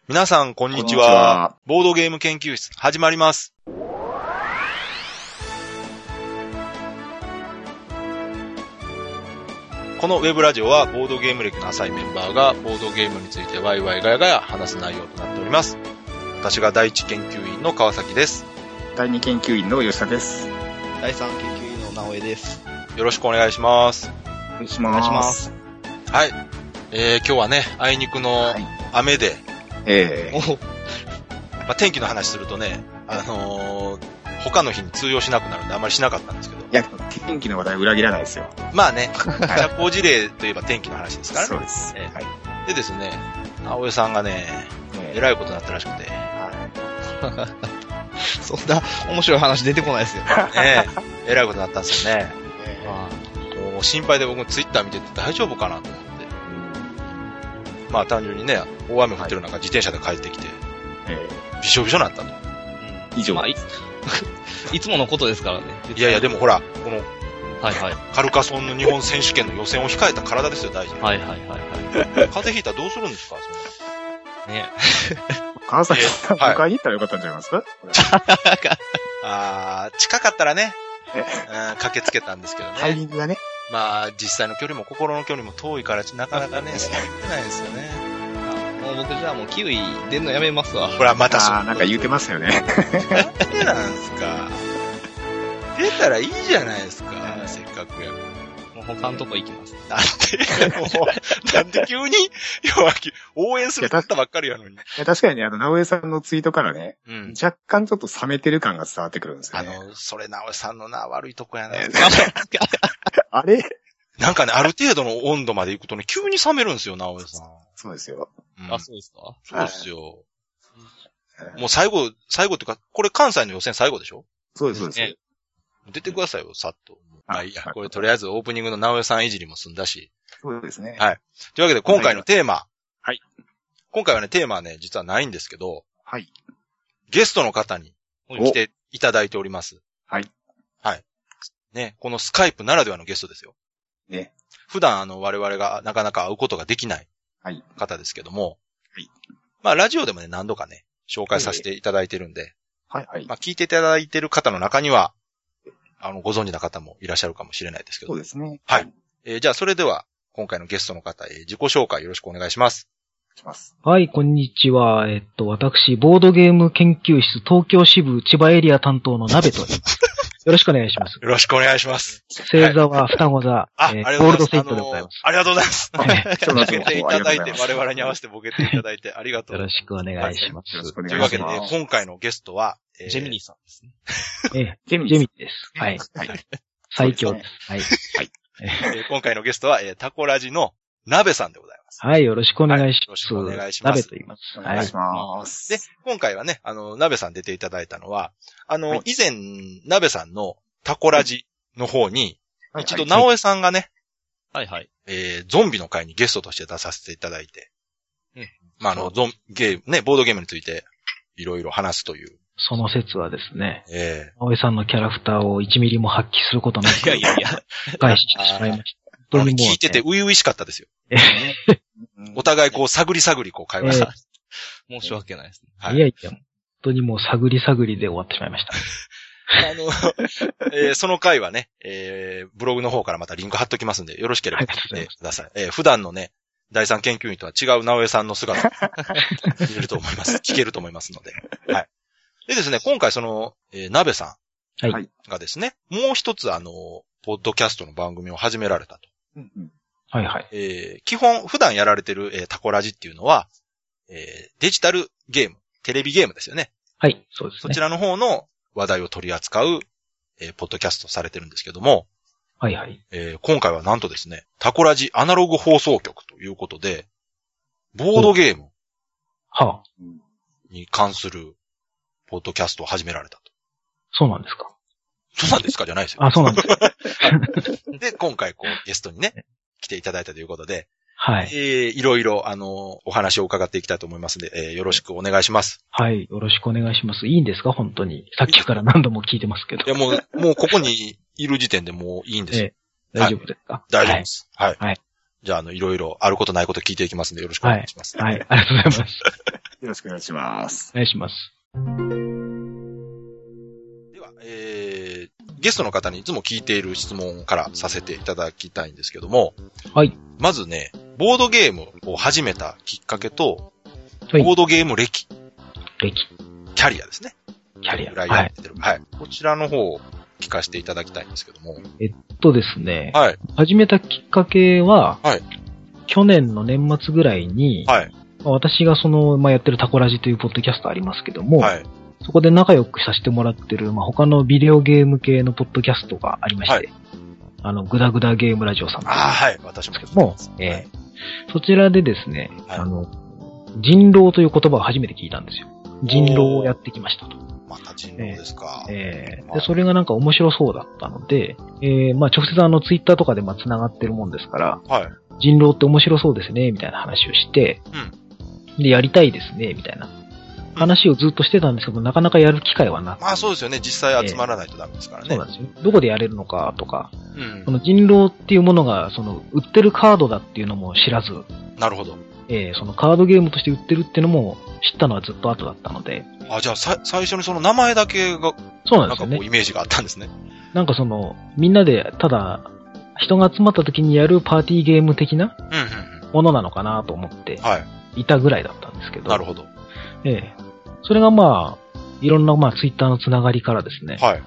皆さん、こんにちは。ボードゲーム研究室、始まります。このウェブラジオは、ボードゲーム歴の浅いメンバーが、ボードゲームについてワイワイガヤガヤ話す内容となっております。私が第一研究員の川崎です。 第二研究員の吉田です。 第三研究員の直江です。よろしくお願いします。 お願いします。 はい。今日はね、あいにくの雨で、天気の話するとね、他の日に通用しなくなるんであんまりしなかったんですけど。 いや、天気の話題裏切らないですよ。 まあね、社交辞令といえば天気の話ですからね。 そうです。 はい。でですね、直江さんがね、えらいことになったらしくて。 はい。そんな面白い話出てこないですよ。 えらいことになったんですよね。もう心配で僕ツイッター見てて大丈夫かなと思って。まあ単純にね、大雨降ってる中、自転車で帰ってきて、びしょびしょになったと。 以上。 まあ、いつものことですからね。 いやいや、でもほら、この、 はいはい。 カルカソンの日本選手権の予選を控えた体ですよ、大事に。 はいはいはいはい。 風邪ひいたらどうするんですか、 そんな。ね川崎さん、迎えに行ったらよかったんじゃないですか、 近かったらね、駆けつけたんですけどね。 タイミングがね。 まあ、実際の距離も心の距離も遠いから、なかなかね、そうないですよね。 もう僕じゃあもうキウイ出んのやめますわ。 これはまたなんか言うてますよね。 なんでなんすか。出たらいいじゃないですか、せっかくやから。 もう他のとこ行きます。 なんで急に弱気、応援するってばっかりやのに。いや確かにね、直江さんのツイートからね、若干ちょっと冷めてる感が伝わってくるんですよね。 それ直江さんの悪いとこやな。 あれなんかね、ある程度の温度まで行くとね、急に冷めるんですよ、直江さん。 そうですよ。 あ、そうですか？ そうですよ。もう最後っていうか、これ関西の予選最後でしょ？ そうです、そうです。 出てくださいよ、さっと。まあいいや、これとりあえずオープニングの直江さんいじりも済んだし。 そうですね。 はい。というわけで今回のテーマ。 はい。 今回はね、テーマはね、実はないんですけど。 はい。 ゲストの方に来ていただいております。 はい。 はい。ね、このスカイプならではのゲストですよ。 ね。 普段我々がなかなか会うことができない方ですけども。 はい。 まあラジオでもね、何度かね、紹介させていただいてるんで。 はいはい。 まあ聞いていただいてる方の中には、ご存知な方もいらっしゃるかもしれないですけど。 そうですね。 はい。じゃあ、それでは、今回のゲストの方、自己紹介よろしくお願いします。 はい、こんにちは。私、ボードゲーム研究室東京支部千葉エリア担当の鍋と言います。よろしくお願いします。 よろしくお願いします。 星座は双子座、ゴールドセイントでございます。 ありがとうございます。ボケていただいて、我々に合わせてボケていただいてありがとう。 よろしくお願いします。 というわけで、今回のゲストは、 ジェミニーさんですね。 ジェミニーです。はい。最強です。はい。 今回のゲストは、タコラジの鍋さんでございます。 はい、よろしくお願いします。 よろしくお願いします。 鍋と言います。 お願いします。 で、今回はね、鍋さん出ていただいたのは、以前、鍋さんのタコラジの方に、一度、直江さんがね、 はいはい。 ゾンビの回にゲストとして出させていただいて、まあ、ボードゲームについて、いろいろ話すという。 その説はですね、直江さんのキャラクターを1ミリも発揮することなく、返してしまいました。 聞いてて初々しかったですよ。お互いこう探りこう会話した。 申し訳ないですね。 いやいや、本当にもう探りで終わってしまいました。 その回はね、ブログの方からまたリンク貼っときますんで、よろしければ見てください。普段のね、第三研究員とは違う直江さんの姿見れると思います。聞けると思いますので。はい。でですね、今回鍋さんがですね、もう一つポッドキャストの番組を始められたと。 はいはい。 基本、普段やられてる、タコラジっていうのは、デジタルゲーム、テレビゲームですよね。 はい、そうですね。 そちらの方の話題を取り扱う、ポッドキャストされてるんですけども、 はいはい。 今回はなんとですね、タコラジアナログ放送局ということで、ボードゲームに関するポッドキャストを始められたと。 そうなんですか。 そうなんですかじゃないですよ。 あ、そうなんですか。 で、今回ゲストにね、来ていただいたということで、 はい。 いろいろ、お話を伺っていきたいと思いますので、よろしくお願いします。 はい。よろしくお願いします。いいんですか本当に。さっきから何度も聞いてますけど。 いや、もうここにいる時点でもういいんですよ。 大丈夫ですか？ 大丈夫です。はい。 じゃあ、いろいろあることないこと聞いていきますんで、よろしくお願いします。 はい、ありがとうございます。 よろしくお願いします。 お願いします。 では、ゲストの方にいつも聞いている質問からさせていただきたいんですけども。 はい。 まずね、ボードゲームを始めたきっかけと、 はい、 ボードゲーム歴。 キャリアですね。 キャリア。 ぐらいやってる。はい。こちらの方を聞かせていただきたいんですけども。 ですね。 はい。 始めたきっかけは、 はい。 去年の年末ぐらいに、 はい。 私がやってるタコラジというポッドキャストありますけども、 はい。 そこで仲良くさせてもらってる、他のビデオゲーム系のポッドキャストがありまして、はい、グダグダゲームラジオさん。 はい。私も。 もそちらでですね、はい、人狼という言葉を初めて聞いたんですよ。人狼をやってきましたと。 また人狼ですか。 で、それがなんか面白そうだったので、直接ツイッターとかで繋がってるもんですから、 はい。 人狼って面白そうですね、みたいな話をして、うん。で、やりたいですね、みたいな話をずっとしてたんですけど、なかなかやる機会はなくて。 まあそうですよね。実際集まらないとダメですからね。 そうなんですよ。どこでやれるのかとか、 うん。 この人狼っていうものが、売ってるカードだっていうのも知らず。 なるほど。 そのカードゲームとして売ってるっていうのも知ったのはずっと後だったので。 じゃあ最初にその名前だけが、 そうなんですよね。 なんかこうイメージがあったんですね。 なんかみんなで、ただ、人が集まった時にやるパーティーゲーム的なものなのかなと思って、いたぐらいだったんですけど。 なるほど。 それがいろんなツイッターのつながりからですね。 はい。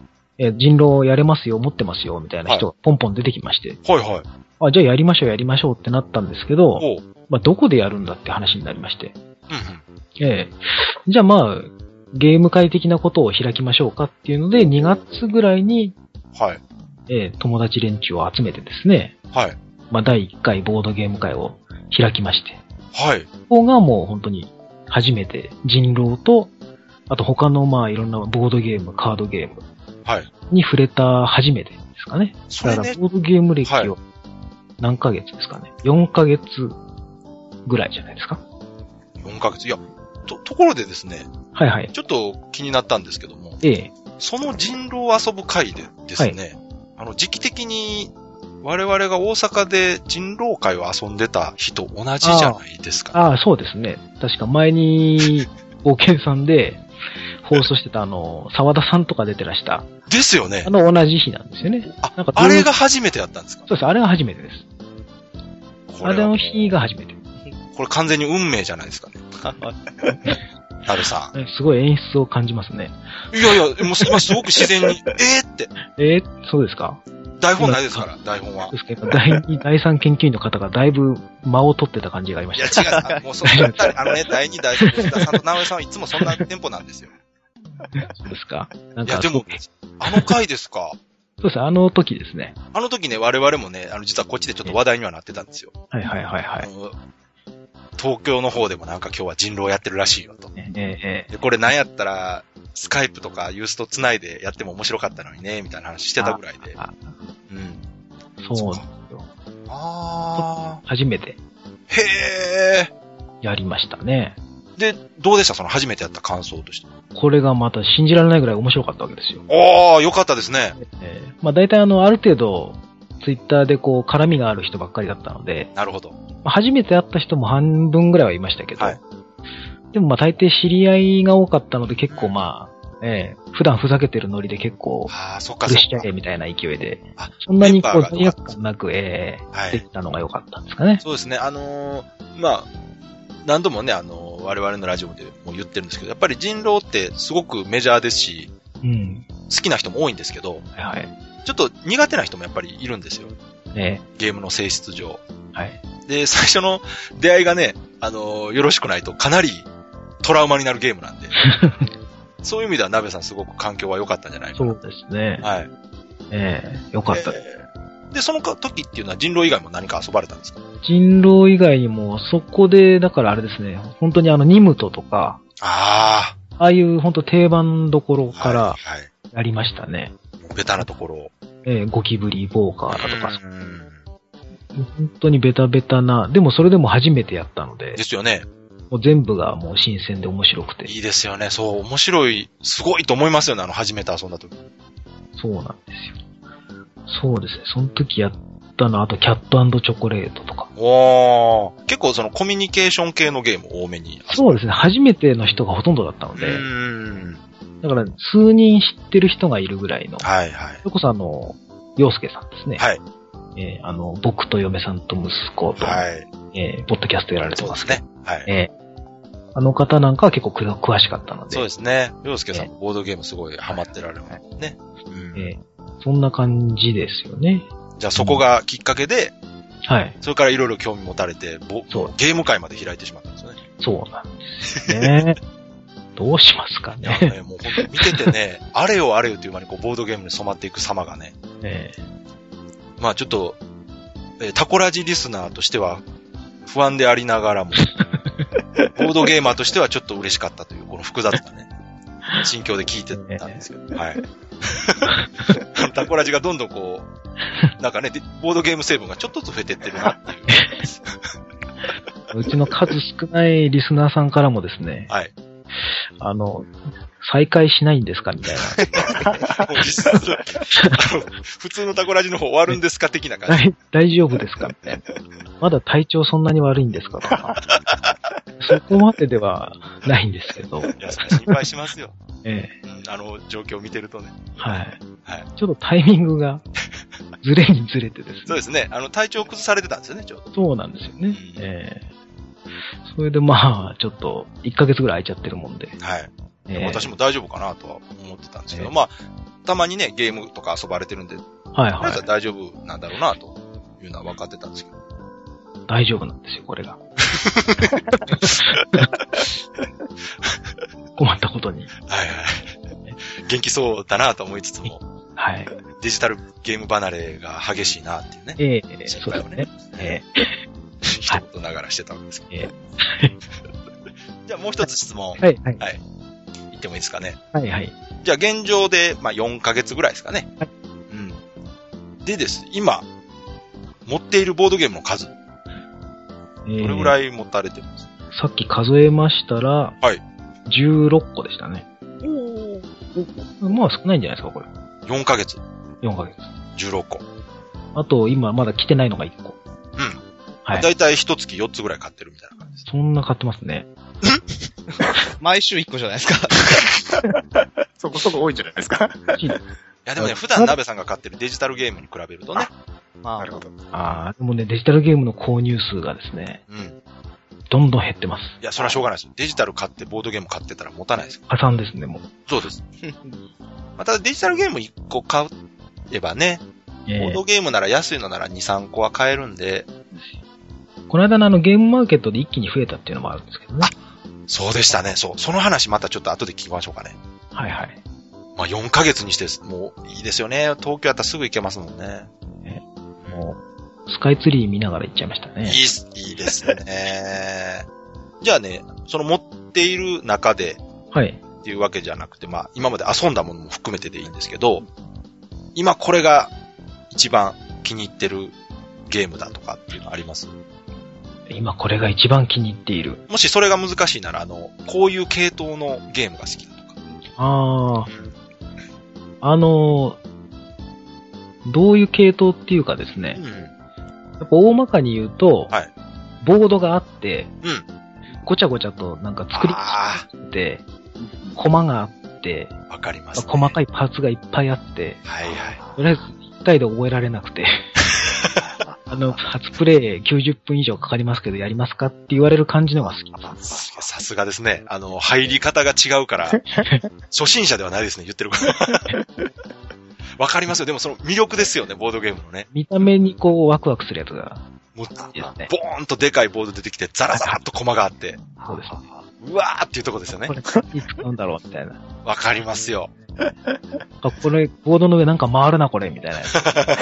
人狼やれますよ、持ってますよ、みたいな人がポンポン出てきまして。 はいはい。 じゃあやりましょうってなったんですけど、どこでやるんだって話になりまして。じゃあゲーム会的なことを開きましょうかっていうので、2月ぐらいに、 はい。 友達連中を集めてですね。 はい。 第1回ボードゲーム会を開きまして。 はい。 ここがもう本当に初めて人狼と、あと他のいろんなボードゲーム、カードゲーム。 はい。 に触れた初めてですかね。 それね。 だからボードゲーム歴を何ヶ月ですかね。4ヶ月ぐらいじゃないですか。 4ヶ月。いや、ところでですね。 はいはい。 ちょっと気になったんですけども。その人狼遊ぶ会でですね。はい、時期的に我々が大阪で人狼会を遊んでた日と同じじゃないですか。 そうですね。確か前に、冒険さんで放送してた沢田さんとか出てらした。 ですよね。 同じ日なんですよね。 あれが初めてやったんですか？ そうです。あれが初めてです。あれの日が初めて。 これ完全に運命じゃないですかね。なるさん。 すごい演出を感じますね。 いやいや、もう今すごく自然に、って。 そうですか？ 台本ないですから、台本は。 ですけど、第2、第3研究員の方がだいぶ間を取ってた感じがありました。 いや違う、もうその二人、第2、第3、吉田さんと直江さんはいつもそんなテンポなんですよ。 そうですか？ いや、でも、回ですか？ そうです、あの時ですね。 あの時ね、我々もね、実はこっちでちょっと話題にはなってたんですよ。 はいはいはいはい。 東京の方でもなんか今日は人狼やってるらしいよと。で、これなんやったら、スカイプとかユースト繋いでやっても面白かったのにね、みたいな話してたぐらいで。 そうなんですよ。初めて。 へー。 やりましたね。 で、どうでしたその初めてやった感想として。 これがまた信じられないぐらい面白かったわけですよ。 よかったですね。 大体ある程度、ツイッターで絡みがある人ばっかりだったので。 なるほど。 初めて会った人も半分ぐらいはいましたけど。でも大抵知り合いが多かったので結構普段ふざけてるノリで結構、苦しちゃえみたいな勢いで。そんなに罪悪感なく、できたのが良かったんですかね。 そうですね。何度もね、我々のラジオでも言ってるんですけど、やっぱり人狼ってすごくメジャーですし、好きな人も多いんですけど、ちょっと苦手な人もやっぱりいるんですよ。ゲームの性質上。で、最初の出会いがね、よろしくないとかなりトラウマになるゲームなんで、そういう意味では鍋さんすごく環境は良かったんじゃないかな。 そうですね。良かったです。 で、その時っていうのは人狼以外も何か遊ばれたんですか？ 人狼以外にも、そこで、だからあれですね、本当にニムトとか、ああいう本当定番どころからやりましたね。 ベタなところを。 ゴキブリ、ボーカーだとか。本当にベタベタな、でもそれでも初めてやったので。 ですよね。 もう全部がもう新鮮で面白くて。 いいですよね。そう、面白い、すごいと思いますよね、初めて遊んだ時。 そうなんですよ。そうですね。その時やったのは、あとキャット&チョコレートとか。 おー。結構そのコミュニケーション系のゲーム多めに。 そうですね。初めての人がほとんどだったので。だから数人知ってる人がいるぐらいの。 はいはい。 それこそ洋介さんですね。 はい。 僕と嫁さんと息子と、 はい。 ポッドキャストやられてますね。 はい。 あの方なんかは結構詳しかったので。 そうですね。洋介さんもボードゲームすごいハマってられるね。 そんな感じですよね。 じゃあそこがきっかけで、 はい。 それからいろいろ興味持たれて、ゲーム界まで開いてしまったんですよね。 そうなんですね。どうしますかね。 いやね、もう本当に見ててね、あれよあれよという間にボードゲームに染まっていく様がね。まあちょっと、タコラジリスナーとしては不安でありながらも、ボードゲーマーとしてはちょっと嬉しかったという、この複雑なね、心境で聞いてたんですけど、はい。タコラジがどんどんこう、なんかね、ボードゲーム成分がちょっとずつ増えてってるなっていう。 うちの数少ないリスナーさんからもですね、 はい。 再開しないんですかみたいな。 普通のタコラジの方終わるんですか的な感じ。 大丈夫ですかみたいな。まだ体調そんなに悪いんですかとか。そこまでではないんですけど。 いや、心配しますよ。状況を見てるとね。 はい。はい。ちょっとタイミングがずれにずれてですね。 そうですね。体調崩されてたんですよね、ちょうど。 そうなんですよね。それでまあ、ちょっと、1ヶ月ぐらい空いちゃってるもんで。 はい。私も大丈夫かなとは思ってたんですけど、まあ、たまにね、ゲームとか遊ばれてるんで、 はいはい。 大丈夫なんだろうな、というのは分かってたんですけど。 大丈夫なんですよ、これが。困ったことに。 はいはい。元気そうだなと思いつつも、 はい。 デジタルゲーム離れが激しいなっていうね。 そうだよね。 一言ながらしてたわけですけど。じゃあもう一つ質問。 はい。 言ってもいいですかね。 はいはい。 じゃあ現状で、まあ4ヶ月ぐらいですかね。 はい。 でです、今、持っているボードゲームの数。どれぐらい持たれてます？ さっき数えましたら、 はい。 16個でしたね。まあ少ないんじゃないですか、これ。 4ヶ月。 4ヶ月。 16個。 あと、今まだ来てないのが1個。 はい。だいたい1月4つぐらい買ってるみたいな感じです。 そんな買ってますね。 毎週1個じゃないですか。 そこそこ多いんじゃないですか。 いやでもね、普段鍋さんが買ってるデジタルゲームに比べるとね。 なるほど。 でもね、デジタルゲームの購入数がですね、どんどん減ってます。 いや、それはしょうがないです。デジタル買って、ボードゲーム買ってたら持たないです。 破産ですね、もう。 そうです。またデジタルゲーム1個買えばね、ボードゲームなら安いのなら2、3個は買えるんで。 この間のゲームマーケットで一気に増えたっていうのもあるんですけどね。 そうでしたね。その話またちょっと後で聞きましょうかね。 はいはい。 まあ4ヶ月にして、もういいですよね。東京やったらすぐ行けますもんね。 もう、スカイツリー見ながら行っちゃいましたね。 いいですね。じゃあね、その持っている中で、 はい。 っていうわけじゃなくて、まあ今まで遊んだものも含めてでいいんですけど、今これが一番気に入ってるゲームだとかっていうのあります？ 今これが一番気に入っている。 もしそれが難しいなら、こういう系統のゲームが好きだとか。 どういう系統っていうかですね。やっぱ大まかに言うと、ボードがあって、ごちゃごちゃとなんか作りあって、コマがあって、 わかります、ね。 細かいパーツがいっぱいあって、とりあえず一回で覚えられなくて、初プレイ90分以上かかりますけどやりますかって言われる感じのが好きです。 さすがですね。入り方が違うから、初心者ではないですね、言ってるから。わかりますよ。でもその魅力ですよね、ボードゲームのね。 見た目にこうワクワクするやつが。 もう、ボーンとでかいボード出てきて、ザラザラっとコマがあって。 そうですね。 うわーっていうとこですよね。 これ何使うんだろうみたいな。 わかりますよ。 これ、ボードの上なんか回るな、これ、みたいなやつ。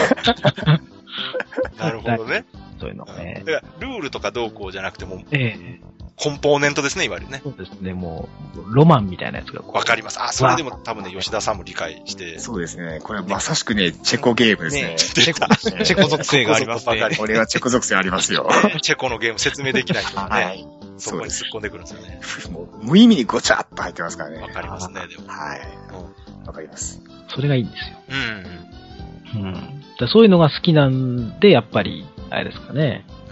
なるほどね。 そういうのね。 だからルールとかどうこうじゃなくても、コンポーネントですね、いわゆるね。 そうですね、もう、ロマンみたいなやつが。 わかります。それでも多分ね、吉田さんも理解して。 そうですね。これはまさしくね、チェコゲームですね。 チェコ属性がありますね。 これはチェコ属性ありますよ。 チェコのゲーム説明できない人がね、そこに突っ込んでくるんですよね。 もう無意味にごちゃっと入ってますからね。 わかりますね、でも。 はい。わかります。 それがいいんですよ。そういうのが好きなんで、やっぱり、あれですかね。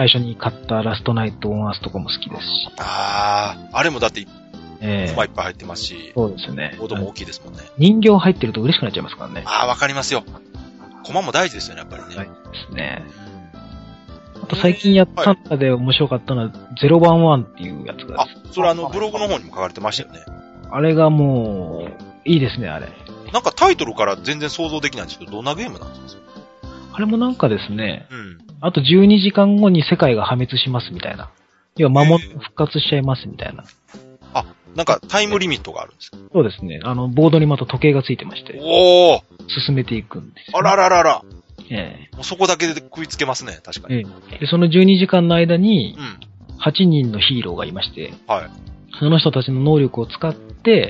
最初に買ったラストナイトオンアースとかも好きですし。 あれもだって、コマいっぱい入ってますし。 そうですね。 ボードも大きいですもんね。 人形入ってると嬉しくなっちゃいますからね。 わかりますよ。コマも大事ですよね、やっぱりね。 大事ですね。あと最近やった中で面白かったのは、011っていうやつが。 それブログの方にも書かれてましたよね。 あれがもう、いいですね、あれ。 なんかタイトルから全然想像できないんですけど、どんなゲームなんですか？ あれもなんかですね、あと12時間後に世界が破滅しますみたいな。要は魔物復活しちゃいますみたいな。 なんかタイムリミットがあるんですか？ そうですね。ボードにまた時計がついてまして。進めていくんですよ、 ね。あら。もうそこだけで食いつけますね、確かに。 で、その12時間の間に、8人のヒーローがいまして、その人たちの能力を使って、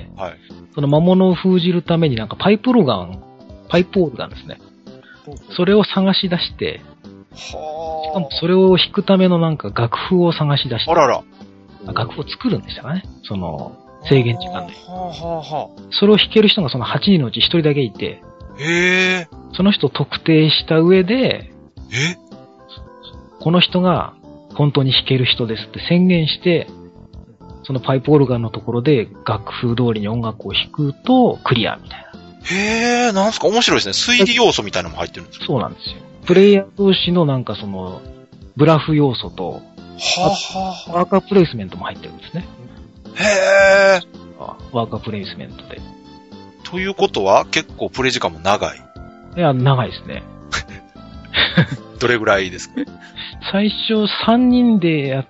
その魔物を封じるためになんかパイプオルガンですね。それを探し出して、しかもそれを弾くためのなんか楽譜を探し出して、楽譜を作るんでしたかね。その制限時間で。それを弾ける人がその8人のうち1人だけいて、その人を特定した上で、この人が本当に弾ける人ですって宣言して、そのパイプオルガンのところで楽譜通りに音楽を弾くとクリアみたいな。 なんすか面白いですね。推理要素みたいなのも入ってるんですか？ そうなんですよ。プレイヤー同士のなんかその、ブラフ要素と、ワーカープレイスメントも入ってるんですね。ワーカープレイスメントで。 ということは結構プレイ時間も長い？ いや、長いですね。 どれぐらいですか？ 最初3人でやって、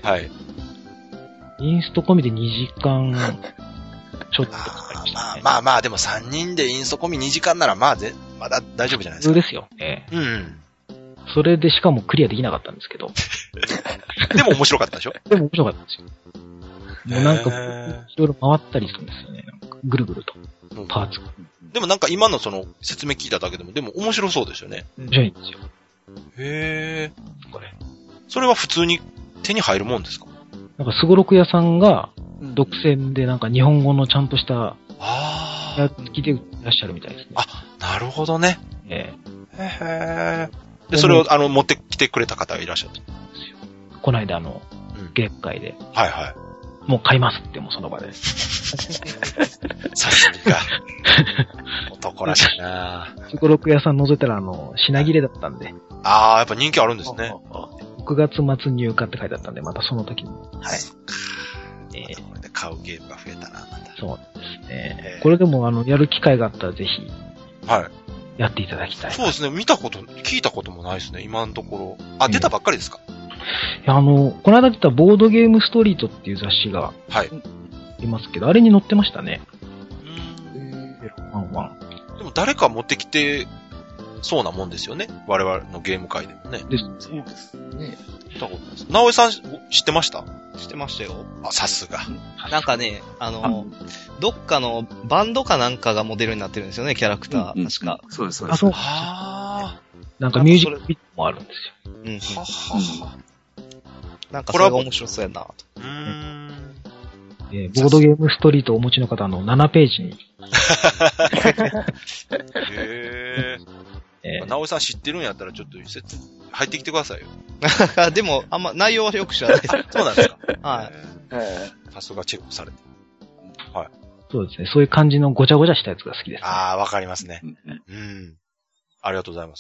インスト込みで2時間ちょっとかかりましたね。 まあでも3人でインスト込み2時間ならまだ大丈夫じゃないですか。 普通ですよ。それでしかもクリアできなかったんですけど。 でも面白かったでしょ？ でも面白かったんですよ。もうなんか、いろいろ回ったりするんですよね。なんかぐるぐると。パーツ。 でもなんか今のその説明聞いただけでも、でも面白そうですよね。 面白いんですよ。 これ。それは普通に手に入るもんですか？ なんかすごろく屋さんが、独占でなんか日本語のちゃんとした、やつきで売ってらっしゃるみたいですね。 なるほどね。で、それを持ってきてくれた方がいらっしゃったんですよ。 この間ゲーム会で。もう買いますってもうその場で。 さすが。男らしいな。 すごろく屋さん覗いたら品切れだったんで。 やっぱ人気あるんですね。 6月末入荷って書いてあったんで、またその時に。 これで買うゲームが増えたな、また。 そうですね。これでもやる機会があったらぜひ。やっていただきたい。 そうですね。聞いたこともないですね、今のところ。出たばっかりですか？ いや、この間出たボードゲームストリートっていう雑誌が、いますけど、あれに載ってましたね。 でも誰か持ってきてそうなもんですよね。我々のゲーム界でもね。 そうですね。 見たことないです。直江さん知ってました？ 知ってましたよ。 さすが。 なんかね、どっかのバンドかなんかがモデルになってるんですよね、キャラクター。確か。 そうです、そうです。 なんかミュージックビットもあるんですよ。 なんかそれが面白そうやなと。 ボードゲームストリートをお持ちの方7ページに。 直江さん知ってるんやったらちょっと入ってきてくださいよ。 でも、あんま内容はよく知らないです。 そうなんですか？さすがチェックされて。 そうですね。そういう感じのごちゃごちゃしたやつが好きです、ね。 わかりますね。ありがとうございます。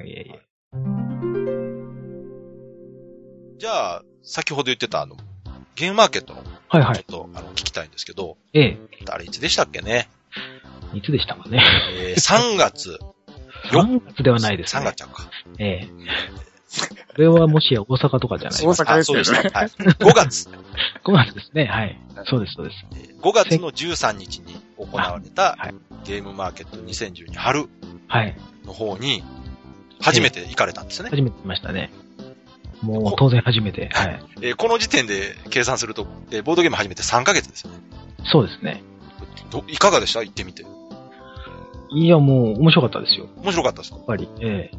じゃあ、先ほど言ってたゲームマーケットの、ちょっと聞きたいんですけど、あれいつでしたっけね？ いつでしたかね。 3月。 3月ではないですね。3月ちゃうか。 これはもしや大阪とかじゃないですか。大阪ですよね。 そうです。5月。 5月ですね。そうです、そうです。 5月の13日に行われた、ゲームマーケット2012春の方に、初めて行かれたんですね。 初めて来ましたね。もう当然初めて。 この時点で計算すると、ボードゲーム始めて3ヶ月ですよね。 そうですね。 いかがでした？行ってみて。 いや、もう面白かったですよ。 面白かったですか？ やっぱり。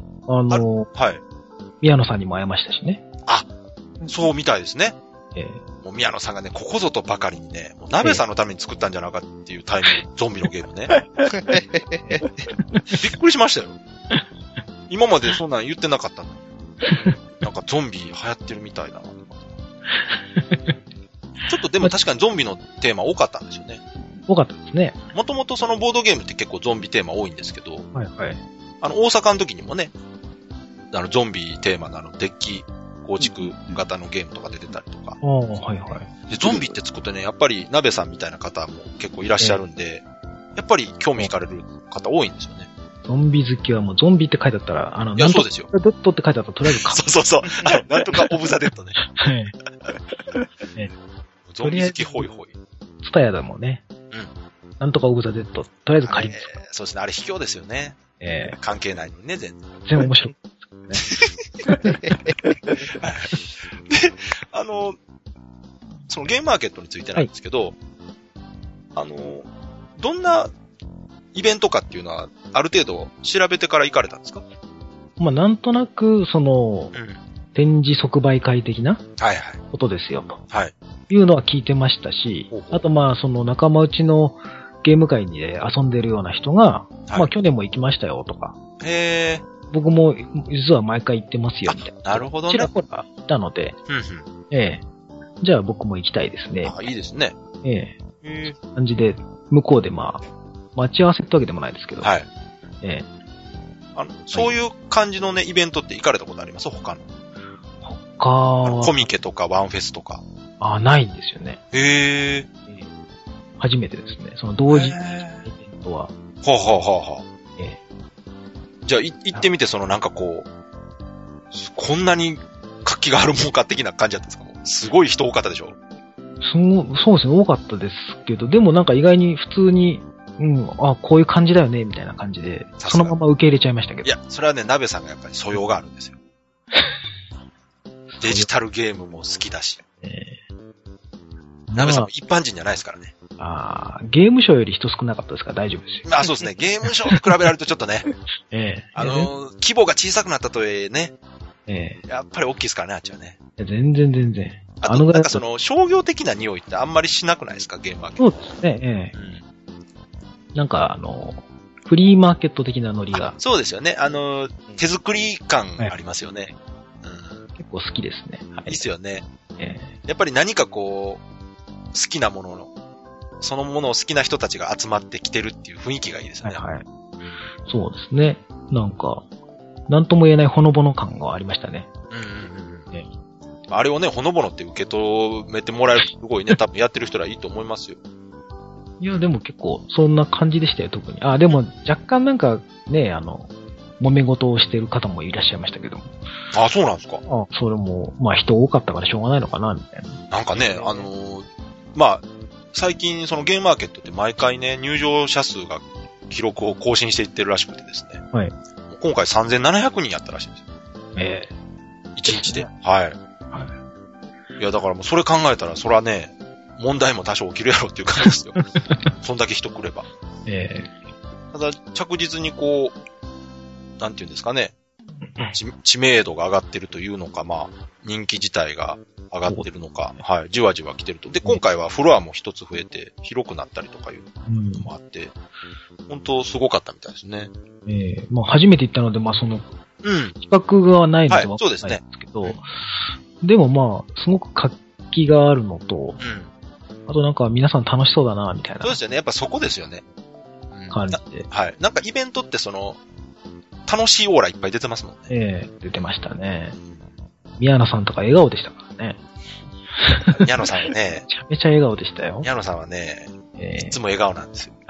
宮野さんにも会えましたしね。 そうみたいですね。もう宮野さんがね、ここぞとばかりにね、もう鍋さんのために作ったんじゃなかっていうタイムゾンビのゲームね。びっくりしましたよ。今までそんなん言ってなかったの。 なんかゾンビ流行ってるみたいだな。ちょっとでも確かにゾンビのテーマ多かったんですよね。 多かったですね。 もともとそのボードゲームって結構ゾンビテーマ多いんですけど、 はいはい。 大阪の時にもね、ゾンビテーマのデッキ構築型のゲームとか出てたりとか。 はいはい。 で、ゾンビってつくとね、やっぱり鍋さんみたいな方も結構いらっしゃるんで、やっぱり興味惹かれる方多いんですよね。 ゾンビ好きはもうゾンビって書いてあったら、 いや、そうですよ。 デッドって書いてあったらとりあえずそう。なんとかオブザデッドね。 はい。 ゾンビ好きホイホイ。 ツタヤでもね。うん。なんとかオブザデッド。とりあえず借ります。 そうですね。あれ卑怯ですよね。関係ないのにね、全然。 全然面白い。 で、そのゲームマーケットについてなんですけど、はい、どんなイベントかっていうのは、ある程度調べてから行かれたんですか？ まあ、なんとなく、展示即売会的なはいはい。 ことですよ、と。 はい。 いうのは聞いてましたし、あとまあ、仲間内のゲーム会に遊んでるような人が、はい、まあ去年も行きましたよ、とか。 へー。 僕も実は毎回行ってますよ、みたいな。 なるほどね。 ちらほらいたので、じゃあ僕も行きたいですね。 いいですね。 感じで、向こうでまあ、待ち合わせってわけでもないですけど。 はい。そういう感じのね、イベントって行かれたことあります他の。コミケとかワンフェスとか。 ないんですよね。 へー。 初めてですね。同時イベントは。 はあ。じゃあ、行ってみて、なんかこんなに活気があるもんか的な感じだったんですか？すごい人多かったでしょ？ そうですね、多かったですけど、でもなんか意外に普通に、こういう感じだよね、みたいな感じで、そのまま受け入れちゃいましたけど。 いや、それはね、鍋さんがやっぱり素養があるんですよ。デジタルゲームも好きだし。鍋さんも一般人じゃないですからね。 ゲームショーより人少なかったですから大丈夫ですよ。 そうですね。ゲームショーと比べられるとちょっとね。規模が小さくなったとはいえね。やっぱり大きいですからね、あっちはね。 全然。 なんか商業的な匂いってあんまりしなくないですか、ゲームマーケット。 そうですね、なんかフリーマーケット的なノリが。 そうですよね。手作り感ありますよね。 結構好きですね。 いいですよね。やっぱり何か好きなものの、そのものを好きな人たちが集まってきてるっていう雰囲気がいいですよね。 はい。そうですね。なんか、なんとも言えないほのぼの感がありましたね。 あれをね、ほのぼのって受け止めてもらえるとすごいね、多分やってる人らいいと思いますよ。 いや、でも結構、そんな感じでしたよ、特に。でも、若干なんか、ね、揉め事をしてる方もいらっしゃいましたけど。 そうなんですか。 それも、まあ人多かったからしょうがないのかな、みたいな。 なんかね、最近そのゲームマーケットって毎回ね、入場者数が記録を更新していってるらしくてですね。 はい。 今回3700人やったらしいんですよ。1日で。はい。いや、だからもうそれ考えたら、そらね、問題も多少起きるやろっていう感じですよ。そんだけ人来れば。ただ、着実になんていうんですかね、知名度が上がってるというのか、人気自体が上がってるのか、じわじわ来てると。で、今回はフロアも一つ増えて、広くなったりとかいうのもあって、本当すごかったみたいですね。 初めて行ったので、企画がないのではそうですね。 けど、でもすごく活気があるのと、あとなんか皆さん楽しそうだな、みたいな。 そうですよね。やっぱそこですよね。 感じで。 なんかイベントって楽しいオーラいっぱい出てますもんね。出てましたね。宮野さんとか笑顔でしたからね。 宮野さんはね。 めちゃめちゃ笑顔でしたよ。 宮野さんはね、いつも笑顔なんですよ。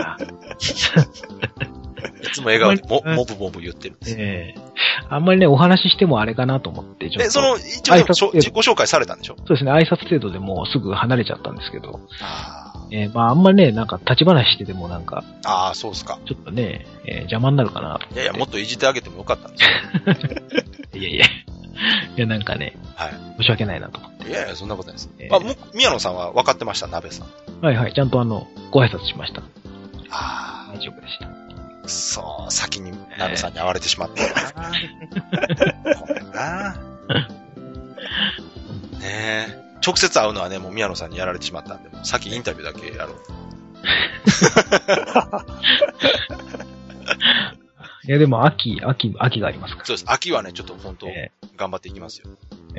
いつも笑顔でもぶもぶ言ってるんですよ。 あんまりね、お話ししてもあれかなと思って、 一応自己紹介されたんでしょ？ そうですね、挨拶程度でもうすぐ離れちゃったんですけど。あんまりね、なんか立ち話しててもなんか。 そうですか。 ちょっとね、邪魔になるかなと。 いや、もっといじってあげてもよかったんですよ。 いや、なんかね、申し訳ないなと思って。 いや、そんなことないです。宮野さんは分かってました、鍋さん。 ちゃんとご挨拶しました。大丈夫でした。 そう、先に鍋さんに会われてしまった。ごめんな。ねえ。直接会うのはね、もう宮野さんにやられてしまったんで、先インタビューだけやろう。 いやでも秋がありますから。 そうです。秋はね、ちょっと本当、頑張っていきますよ。 うん。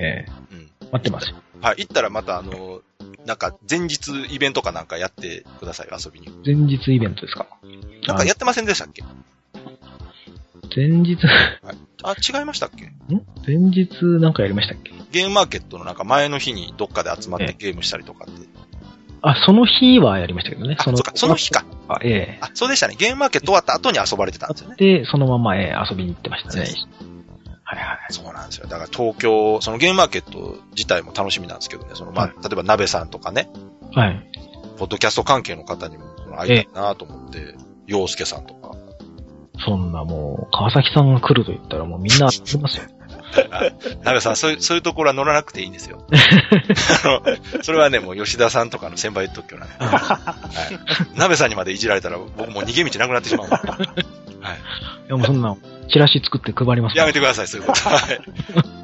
待ってますよ。 はい。行ったらまたなんか前日イベントかなんかやってください、遊びに。 前日イベントですか？ なんかやってませんでしたっけ？ 前日はい、あ、違いましたっけ？ 前日なんかやりましたっけ？ ゲームマーケットのなんか前の日にどっかで集まってゲームしたりとかって。 その日はやりましたけどね。 その日か。そうでしたね。ゲームマーケット終わった後に遊ばれてたんですよね。 で、そのまま遊びに行ってましたね。はいはい。 そうなんですよ。だから東京、そのゲームマーケット自体も楽しみなんですけどね。例えば鍋さんとかね。 はい。 ポッドキャスト関係の方にも会いたいなと思って、洋介さんとか。 そんなもう、川崎さんが来ると言ったらもうみんな集まりますよ。 鍋さん、そういうところは乗らなくていいんですよ。それはね、もう吉田さんとかの先輩特許なんで。はい。鍋さんにまでいじられたら僕もう逃げ道なくなってしまう。はい。いやもうそんな、チラシ作って配ります。 やめてください、そういうこと。はい。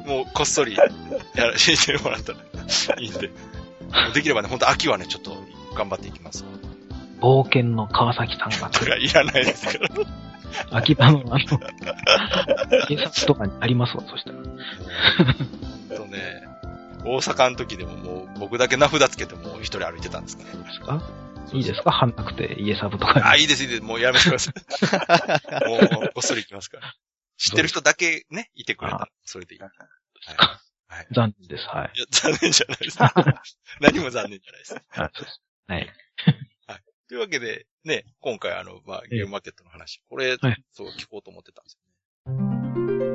もうこっそりやらせてもらったらいいんで。できればね、本当秋はね、ちょっと頑張っていきます。 冒険の川崎さんが来る。いらないですけど。 秋葉の警察とかにありますわ、そしたら。 大阪の時でももう僕だけ名札つけてもう一人歩いてたんですかね。 ですか？いいですか？はんなくて家サブとか。 いいです、いいです。もうやめてください。もうこっそり行きますから。知ってる人だけね、いてくれたらそれでいい。はい。 残念です、はい。 いや、残念じゃないです。何も残念じゃないです。 そうです。はい。 というわけで、ね、今回ゲームマーケットの話、これ、そう聞こうと思ってたんですよね。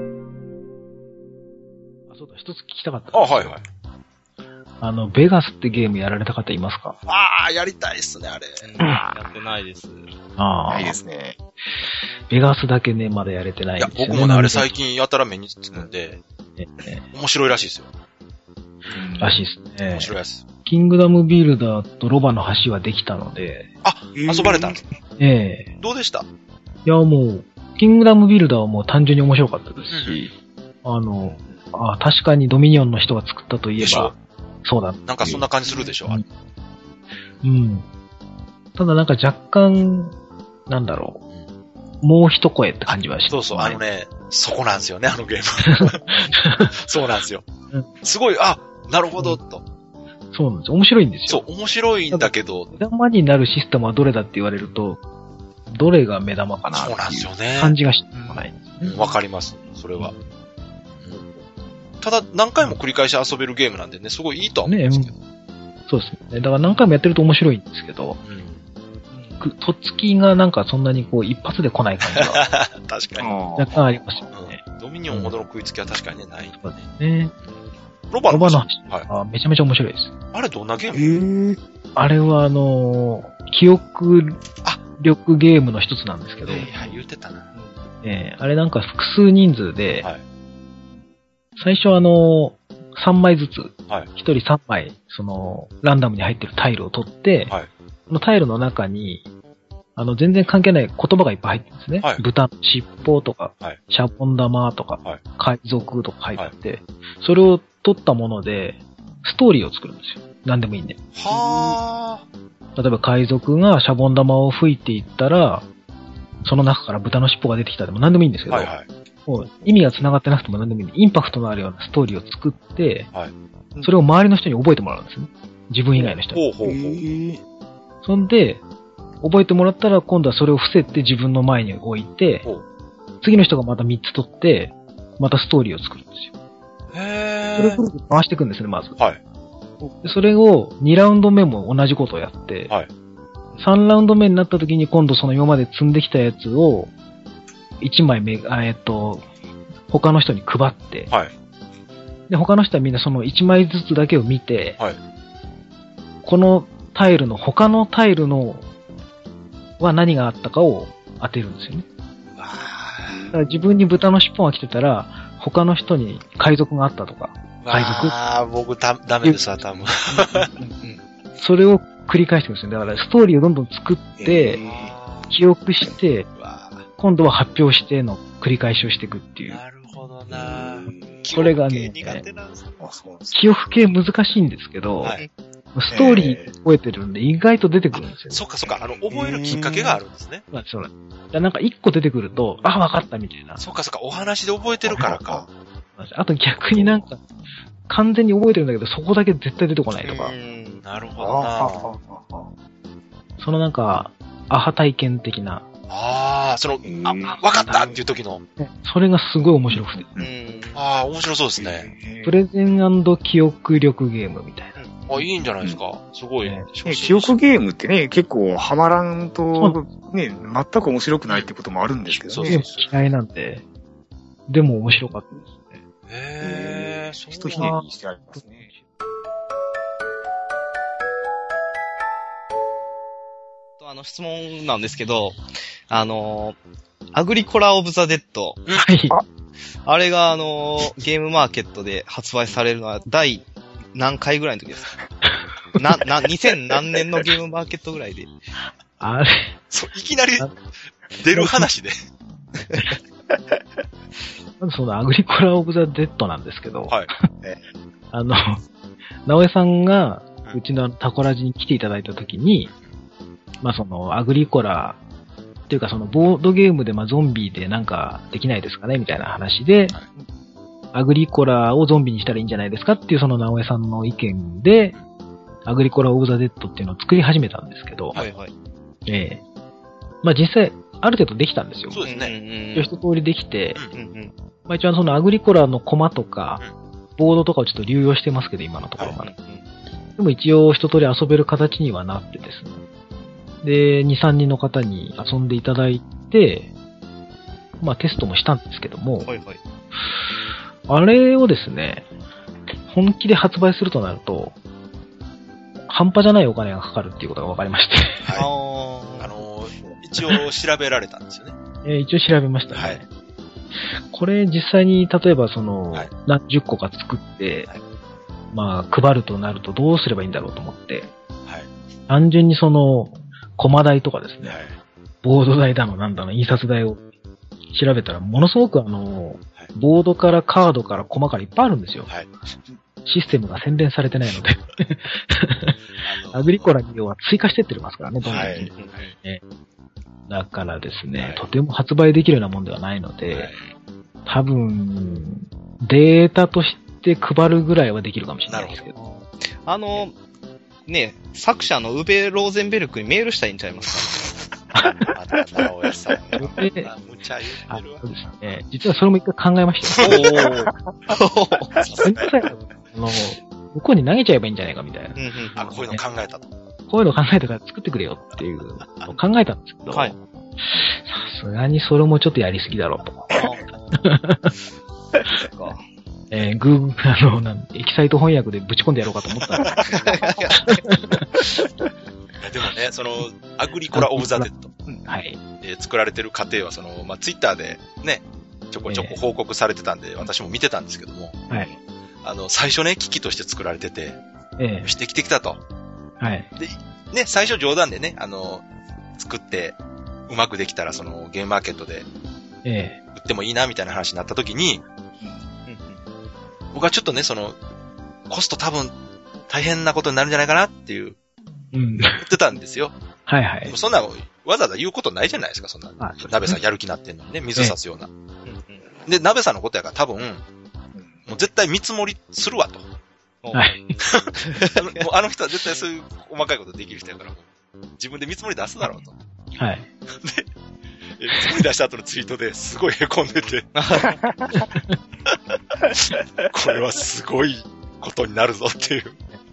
そうだ、一つ聞きたかった。 はいはい。 ベガスってゲームやられた方いますか？ やりたいっすね、あれ。 やってないです。 ないですね。 ベガスだけね、まだやれてないんですよね。 いや、僕もね、あれ最近やたら目につくんで、面白いらしいですよ。 らしいですね。 面白いです。 キングダムビルダーとロバの橋はできたので。 遊ばれたんですか？どうでした？ いや、もう、キングダムビルダーはもう単純に面白かったですし、確かにドミニオンの人が作ったといえば、そうだ。 なんかそんな感じするでしょ？ うん。ただなんか若干、なんだろう。もう一声って感じはします。 そう、そこなんですよね、あのゲーム。そうなんですよ。すごい、なるほど、と。 そうなんです。面白いんですよ。 そう、面白いんだけど。 目玉になるシステムはどれだって言われると、どれが目玉かなっていう感じがしてこないんですね。 わかります、それは。ただ、何回も繰り返し遊べるゲームなんでね、すごいいいとは思うんですけど。 そうですね。だから何回もやってると面白いんですけど、とっつきがなんかそんなにこう一発で来ない感じが。 確かに。 若干ありますよね。 ドミニオンほどの食いつきは確かにね、ない。 そうですね。 ロバの橋、めちゃめちゃ面白いです。 あれどんなゲーム？ あれは記憶力ゲームの一つなんですけど。 言ってたな。 あれなんか複数人数で、最初3枚ずつ、1人3枚、ランダムに入ってるタイルを取って、そのタイルの中に、全然関係ない言葉がいっぱい入ってるんですね。豚の尻尾とか、シャボン玉とか、海賊とか入ってて、それを取ったもので、ストーリーを作るんですよ。何でもいいんで。例えば海賊がシャボン玉を吹いていったら、その中から豚の尻尾が出てきたでも何でもいいんですけど、もう意味が繋がってなくても何でもいいんで、インパクトのあるようなストーリーを作って、それを周りの人に覚えてもらうんですね。自分以外の人に。そんで、覚えてもらったら今度はそれを伏せて自分の前に置いて、次の人がまた3つ取って、またストーリーを作るんですよ。それを回していくんですね、まず。それを2ラウンド目も同じことをやって、3ラウンド目になった時に今度その今まで積んできたやつを1枚他の人に配って、で、他の人はみんなその1枚ずつだけを見て、このタイルの他のタイルのは何があったかを当てるんですよね。だから自分に豚の尻尾が来てたら、他の人に海賊があったとか、海賊。 僕ダメですわ、多分。 それを繰り返していくんですよ。だからストーリーをどんどん作って、記憶して、今度は発表しての繰り返しをしていくっていう。 なるほどな。 これがね、記憶系難しいんですけど、 ストーリー覚えてるんで意外と出てくるんですよ。 そっかそっか、覚えるきっかけがあるんですね。 まあ、そうなんか一個出てくると、あ、わかったみたいな。 そっかそっか、お話で覚えてるからか。 あと逆になんか、完全に覚えてるんだけど、そこだけ絶対出てこないとか。 なるほどな。 そのなんか、アハ体験的な。 わかったっていう時の。 それがすごい面白くて。 面白そうですね。 プレゼン&記憶力ゲームみたいな。 いいんじゃないですか。すごい。 記憶ゲームってね、結構ハマらんと、ね、全く面白くないってこともあるんですけどね。 嫌いなんで。でも面白かったですね。 ひとひねりしてありますね。 質問なんですけど、アグリコラ・オブ・ザ・デッド。 はい。 あれがゲームマーケットで発売されるのは第何回ぐらいの時ですか2000何年のゲームマーケットぐらいで。 あれいきなり出る話で。 まずそのアグリコラ・オブ・ザ・デッドなんですけど、 はい。 直江さんが、うちのタコラジに来ていただいたときに、まあそのアグリコラっていうかそのボードゲームでまあゾンビでなんかできないですかねみたいな話で、アグリコラをゾンビにしたらいいんじゃないですかっていうその直江さんの意見で、アグリコラ・オブ・ザ・デッドっていうのを作り始めたんですけど、 はいはい。 まあ実際ある程度できたんですよ。 そうですね。 一通りできて、まあ一応そのアグリコラのコマとか、ボードとかをちょっと流用してますけど今のところまで。でも一応一通り遊べる形にはなってですね。で、2、3人の方に遊んでいただいて、まあテストもしたんですけども、あれをですね、本気で発売するとなると、半端じゃないお金がかかるっていうことが分かりまして。 一応調べられたんですよね。 一応調べましたね。はい。これ実際に例えばその、何十個か作って、まあ配るとなるとどうすればいいんだろうと思って、単純にその、コマ代とかですね、ボード代だのなんだの印刷代を調べたらものすごくボードからカードからコマからいっぱいあるんですよ。システムが洗練されてないので。アグリコラに要は追加してってますからね、どんどん。だからですね、とても発売できるようなもんではないので、多分、データとして配るぐらいはできるかもしれないですけど。 ね、作者のウベ・ローゼンベルクにメールしたらいいんちゃいますかまた、直江さんが。無茶言ってるわ。 そうですね。実はそれも一回考えましたよ。向こうに投げちゃえばいいんじゃないかみたいな。 こういうの考えたと。 こういうの考えたから作ってくれよっていうのを考えたんですけど、さすがにそれもちょっとやりすぎだろうと。Google、エキサイト翻訳でぶち込んでやろうかと思ったんですけど。 でもね、その、アグリコラ・オブ・ザ・デッド。作られてる過程は、その、まあ、ツイッターでね、ちょこちょこ報告されてたんで、私も見てたんですけども、最初ね、機器として作られてて、してきてきたと。で、ね、最初冗談でね、作って、うまくできたら、その、ゲームマーケットで、売ってもいいな、みたいな話になった時に、僕はちょっとね、その、コスト多分、大変なことになるんじゃないかなっていう、言ってたんですよ。でもそんな、わざわざ言うことないじゃないですか、そんな。鍋さんやる気になってんのにね、水差すような。で、鍋さんのことやから多分、もう絶対見積もりするわと。もうあの人は絶対そういう細かいことできる人やから、自分で見積もり出すだろうと。で、見積もり出した後のツイートですごい凹んでて、これはすごいことになるぞっていう。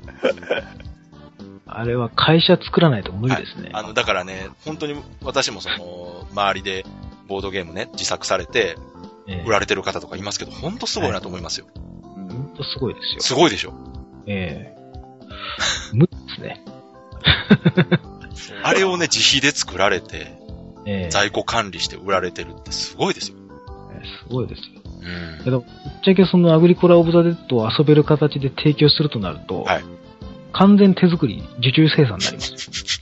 あれは会社作らないと無理ですね。 だからね、本当に私もその、周りでボードゲームね、自作されて、売られてる方とかいますけど、本当すごいなと思いますよ。 本当すごいですよ。 すごいでしょ。 無理ですね。 あれをね、自費で作られて、在庫管理して売られてるってすごいですよ。 すごいですよ。けど、ぶっちゃけそのアグリコラ・オブ・ザ・デッドを遊べる形で提供するとなると、完全手作り、受注生産になります。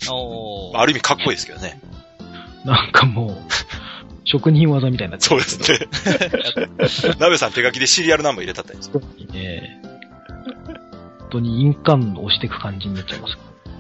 ある意味かっこいいですけどね。 なんかもう、職人技みたいになってそうですね。鍋さん手書きでシリアルナンバー入れたったんですよ。 当に印鑑を押していく感じになっちゃいます。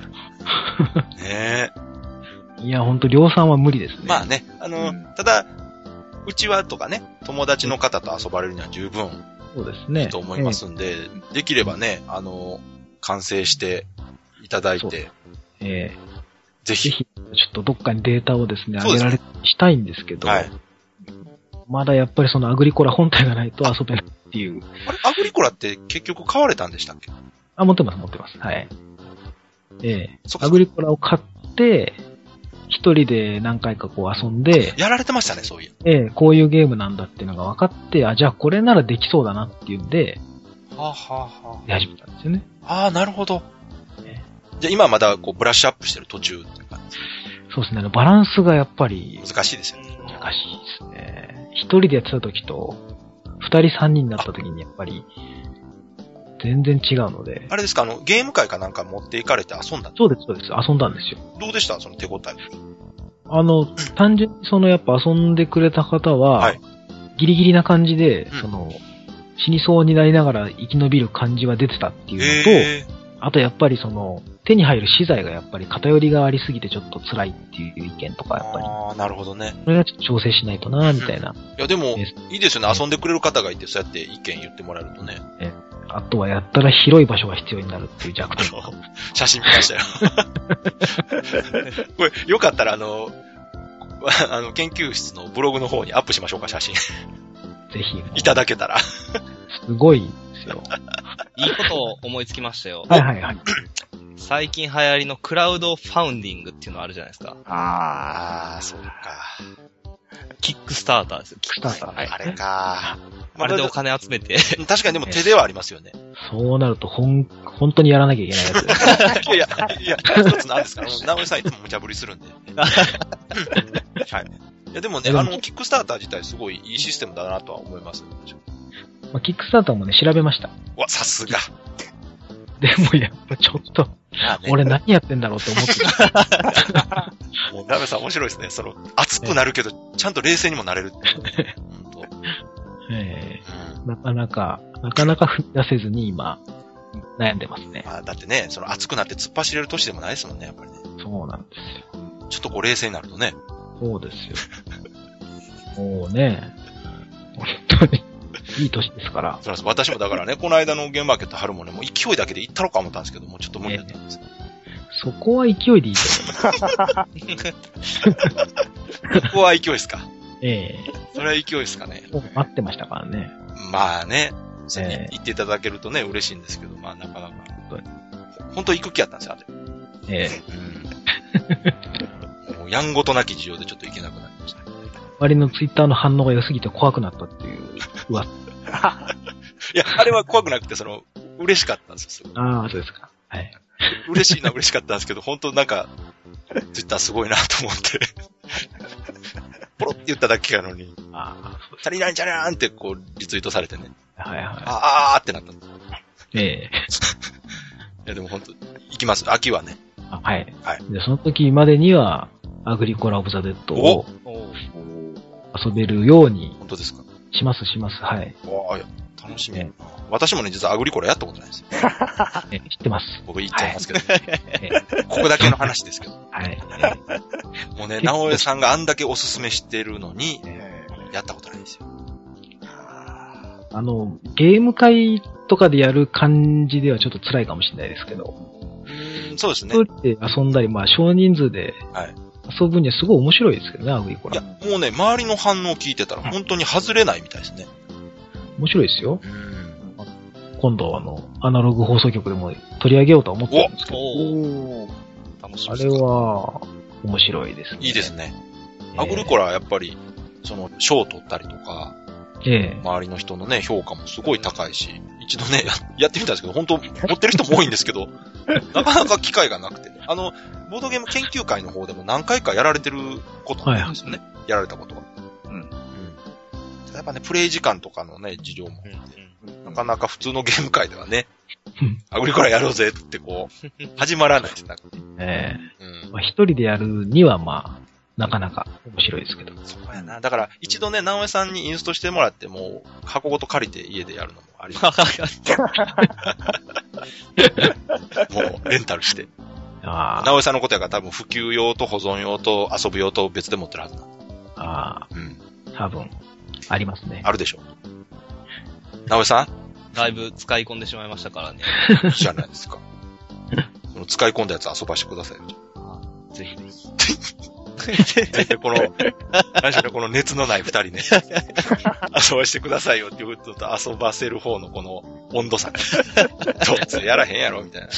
ねいや、本当量産は無理ですね。 まあね、ただ、うちわとかね、友達の方と遊ばれるには十分そうですね。 いいと思いますんで、できればね、完成していただいて、ぜひ。 ちょっとどっかにデータをですね、上げられ、したいんですけど、 はい。 まだやっぱりそのアグリコラ本体がないと遊べないっていう。 あれ、アグリコラって結局買われたんでしたっけ？ 持ってます。はい。アグリコラを買って、一人で何回かこう遊んで、 やられてましたね、そういう。 こういうゲームなんだっていうのが分かって、じゃあこれならできそうだなっていうんで、やり始めたんですよね。 なるほど。じゃあ今まだこうブラッシュアップしてる途中っていう感じですか？ そうですね。バランスがやっぱり難しいですよね。 難しいですね。一人でやってた時と、二人三人になった時にやっぱり、全然違うので。 あれですか、ゲーム会かなんか持っていかれて遊んだんですか？ そうです。遊んだんですよ。 どうでしたその手応え。 単純にやっぱ遊んでくれた方は、はい、ギリギリな感じで、死にそうになりながら生き延びる感じは出てたっていうのと、あとやっぱり手に入る資材がやっぱり偏りがありすぎてちょっと辛いっていう意見とかやっぱり。 なるほどね。 それがちょっと調整しないとな、みたいな。 いやでも、いいですよね。遊んでくれる方がいて、そうやって意見言ってもらえるとね。 あとはやったら広い場所が必要になるっていう弱点。 写真見ましたよ。これ、よかったら研究室のブログの方にアップしましょうか、写真。ぜひ。 いただけたら。 すごいですよ。 いいことを思いつきましたよ。 はい。 最近流行りのクラウドファウンディングっていうのあるじゃないですか。 そうか。 キックスターターですよ。 キックスターター。 あれか。 あれでお金集めて。 確かにでも手ではありますよね。 そうなると本当にやらなきゃいけないやつ。 いや、一つなんですか？直江さんいつも無茶ぶりするんで。はい。いやでもね、キックスターター自体すごいいいシステムだなとは思います。 キックスターターもね、調べました。 さすが。 でもやっぱちょっと、俺何やってんだろうって思ってた。 もう、ナベさん面白いですね。熱くなるけど、ちゃんと冷静にもなれるっていうね。 なかなか踏み出せずに今、悩んでますね。 だってね、熱くなって突っ走れる年でもないですもんね、やっぱりね。 そうなんですよ。 ちょっと冷静になるとね。 そうですよ。もうね、本当に。いい年ですから。 そうです。私もだからね、この間のゲームマーケット春もね、もう勢いだけで行ったろか思ったんですけど、もうちょっと無理だったんです。 そこは勢いでいいと思います。 ここは勢いですか？それは勢いですかね。 待ってましたからね。 まあね、言っていただけるとね、嬉しいんですけど、まあなかなか。本当行く気やったんですよ、あれ。もうやんごとなき事情でちょっと行けなくなりました。 周りのツイッターの反応が良すぎて怖くなったっていう噂。 いや、あれは怖くなくて、嬉しかったんですよ。 そうですか。はい。 嬉しいな、嬉しかったんですけど、本当なんか、ツイッターすごいなと思って。ポロって言っただけやのに、足りないんじゃらーんってリツイートされてね。 はい。 ってなったんです。いや、でも本当行きます。秋はね。 はい。で、その時までには、アグリコラ・オブ・ザ・デッドを遊べるように。 本当ですか？ します。はい。 楽しみ。私もね、実はアグリコラやったことないですよ。 知ってます。 僕言っちゃいますけど。ここだけの話ですけど。 はい。 もうね、直江さんがあんだけおすすめしてるのに、やったことないんですよ。 ゲーム会とかでやる感じではちょっと辛いかもしれないですけど。 そうですね。 一人で遊んだり、少人数で。遊ぶにはすごい面白いですけどね、アグリコラ。 いや、もうね、周りの反応を聞いてたら本当に外れないみたいですね。 面白いですよ。今度アナログ放送局でも取り上げようとは思ってるんですけど。 楽しみ。 あれは面白いですね。 いいですね。アグリコラはやっぱり、賞を取ったりとか、周りの人のね、評価もすごい高いし、一度ね、やってみたんですけど、本当持ってる人も多いんですけど、なかなか機会がなくて、ボードゲーム研究会の方でも何回かやられてることなんですよね。やられたことが。やっぱね、プレイ時間とかのね、事情もあって、なかなか普通のゲーム会ではね、アグリコラやろうぜって始まらないですね。 一人でやるにはなかなか面白いですけど。 そうやな。だから、一度ね、直江さんにインストしてもらっても、箱ごと借りて家でやるのもあります。 もうレンタルして。 ああ。 直江さんのことやから多分普及用と保存用と遊ぶ用と別で持ってるはずなんで。 ああ。 うん。 多分、ありますね。 あるでしょ。直江さんだいぶ使い込んでしまいましたからね。 いいじゃないですか。その使い込んだやつ遊ばしてくださいよ。 ぜひぜひ。 この、何しろこの熱のない二人ね。遊ばしてくださいよって言うと遊ばせる方のこの温度差が。どうせやらへんやろみたいな。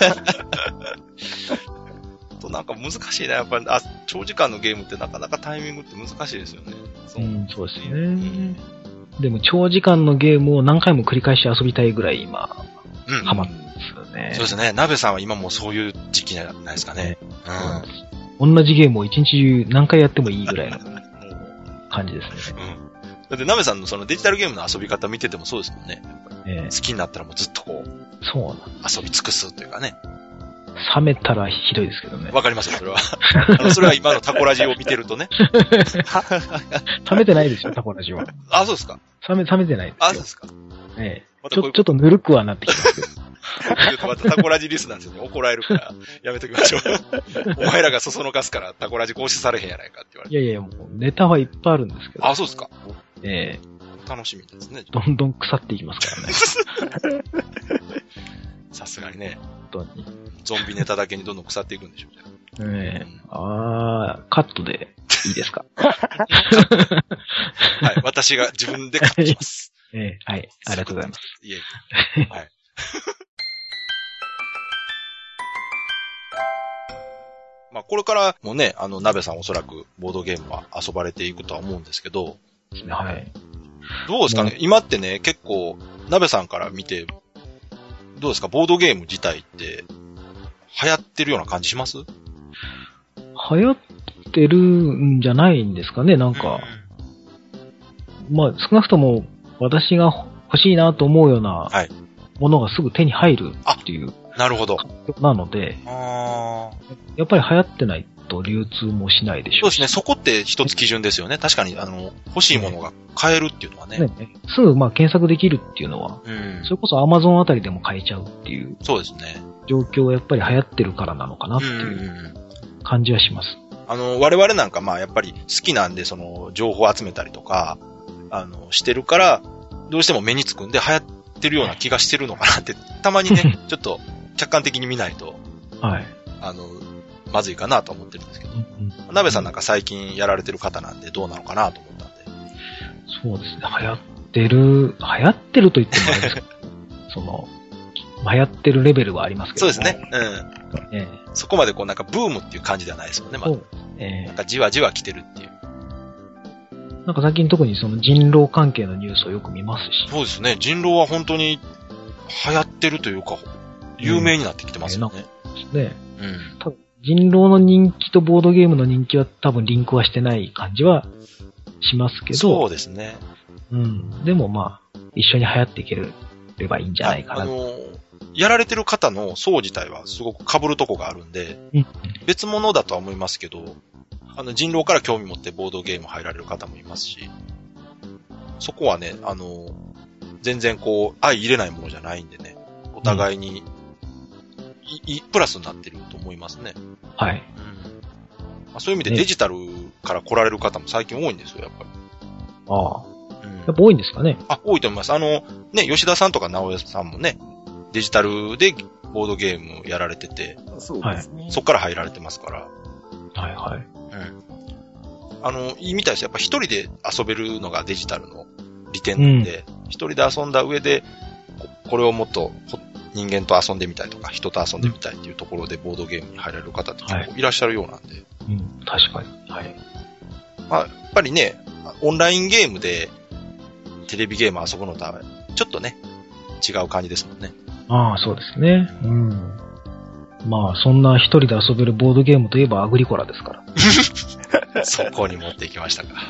となんか難しいな。やっぱり長時間のゲームってなかなかタイミングって難しいですよね。 そうですね。でも長時間のゲームを何回も繰り返し遊びたいぐらい今、ハマってますよね。 そうですね。鍋さんは今もうそういう時期じゃないですかね。 同じゲームを一日中何回やってもいいぐらいの感じですね。 だって鍋さんのそのデジタルゲームの遊び方見ててもそうですもんね。好きになったらもうずっとこう、遊び尽くすというかね。 冷めたらひどいですけどね。 わかりますよ、それは。それは今のタコラジを見てるとね。 冷めてないですよ、タコラジは。 あ、そうですか。 冷めてないですよ。 あ、そうですか。 ちょっとぬるくはなってきますけど。 またタコラジリスなんですよね。怒られるから、やめときましょう。お前らがそそのかすからタコラジ更新されへんやないかって言われて。 いや、もうネタはいっぱいあるんですけど。 あ、そうですか。 楽しみですね。 どんどん腐っていきますからね。 さすがにね。 本当に。 ゾンビネタだけにどんどん腐っていくんでしょうね。 カットでいいですか。 はい、私が自分でカットします。 はい、ありがとうございます。 いえ。はい。まあ、これからもね、鍋さんおそらくボードゲームは遊ばれていくとは思うんですけど。 はい。 どうですかね、今ってね、結構、鍋さんから見て、どうですかボードゲーム自体って、流行ってるような感じします？ 流行ってるんじゃないんですかね、なんか。まあ、少なくとも、私が欲しいなと思うような、ものがすぐ手に入るっていう。 なるほど。 なので、やっぱり流行ってないと流通もしないでしょう。 そうですね。そこって一つ基準ですよね。確かに、欲しいものが買えるっていうのはね。 すぐ検索できるっていうのは、それこそ Amazon あたりでも買えちゃうっていう。 そうですね。 状況はやっぱり流行ってるからなのかなっていう感じはします。 我々なんかやっぱり好きなんで、情報を集めたりとか、してるから、どうしても目につくんで流行ってるような気がしてるのかなって、たまにね、ちょっと客観的に見ないと、まずいかなと思ってるんですけど。鍋さんなんか最近やられてる方なんでどうなのかなと思ったんで。 そうですね。流行ってると言ってもあれですけど、流行ってるレベルはありますけど。 そうですね。そこまでなんかブームっていう感じではないですもんね、まだ。なんかじわじわ来てるっていう。 なんか最近特に人狼関係のニュースをよく見ますし。 そうですね。人狼は本当に流行ってるというか、有名になってきてますよね。多分人狼の人気とボードゲームの人気は多分リンクはしてない感じはしますけど。そうですね。でも一緒に流行っていければいいんじゃないかな。やられてる方の層自体はすごく被るとこがあるんで、別物だとは思いますけど、人狼から興味持ってボードゲーム入られる方もいますし、そこはね、全然相入れないものじゃないんでね、お互いに、プラスになってると思いますね。はい。そういう意味でデジタルから来られる方も最近多いんですよ、やっぱり。やっぱ多いんですかね。多いと思います。吉田さんとか直江さんもね、デジタルでボードゲームやられてて、そうですね。そっから入られてますから。はいはい。いいみたいです。やっぱ一人で遊べるのがデジタルの利点なんで、一人で遊んだ上で、これをもっと人間と遊んでみたいとか、人と遊んでみたいっていうところでボードゲームに入られる方って結構いらっしゃるようなんで。確かに。はい。やっぱりね、オンラインゲームでテレビゲーム遊ぶのとはちょっとね、違う感じですもんね。そうですね。そんな一人で遊べるボードゲームといえばアグリコラですから。そこに持っていきましたか。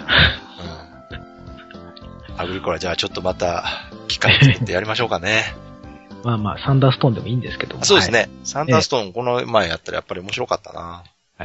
アグリコラじゃあちょっとまた機会作ってやりましょうかね。サンダーストーンでもいいんですけど。そうですね。サンダーストーンこの前やったらやっぱり面白かったな。はい。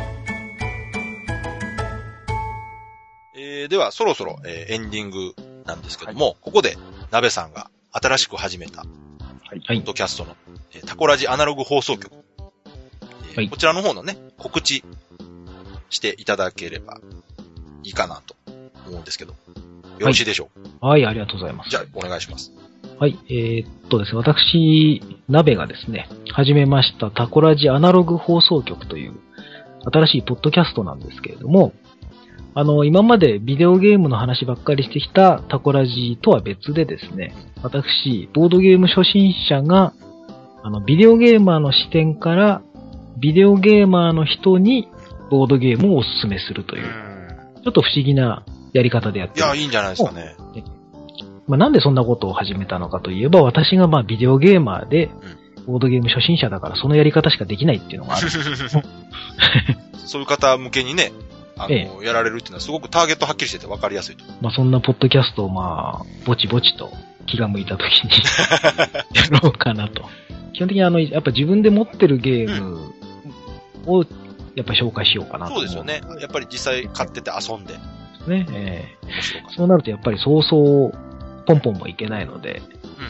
ではそろそろ、エンディングなんですけども、ここで、鍋さんが新しく始めた、 はい。 ポッドキャストの、タコラジアナログ放送局。 はいこちらの方のね、告知していただければいいかなと思うんですけど、よろしいでしょうはい、ありがとうございます。 じゃあ、お願いします。 はい、ですね、私、鍋がですね、始めましたタコラジアナログ放送局という新しいポッドキャストなんですけれども、今までビデオゲームの話ばっかりしてきたタコラジとは別でですね、私、ボードゲーム初心者が、ビデオゲーマーの視点から、ビデオゲーマーの人にボードゲームをお勧めするという、ちょっと不思議なやり方でやってます。 いや、いいんじゃないですかね。 なんでそんなことを始めたのかといえば、私がビデオゲーマーで、ボードゲーム初心者だからそのやり方しかできないっていうのがある。 そういう方向けにね、やられるっていうのはすごくターゲットはっきりしてて分かりやすいと。 そんなポッドキャストをぼちぼちと気が向いた時にやろうかなと。基本的にやっぱ自分で持ってるゲームをやっぱ紹介しようかなと。 そうですよね。やっぱり実際買ってて遊んで。 ね、 面白かった。 そうなるとやっぱりそうそうポンポンもいけないので、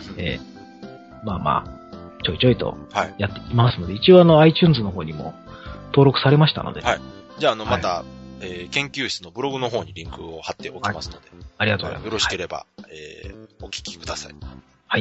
ちょいちょいとやっていきますので、一応iTunes の方にも登録されましたので。 はい。じゃあまた、研究室のブログの方にリンクを貼っておきますので。 ありがとうございます。 よろしければ、お聞きください。 はい。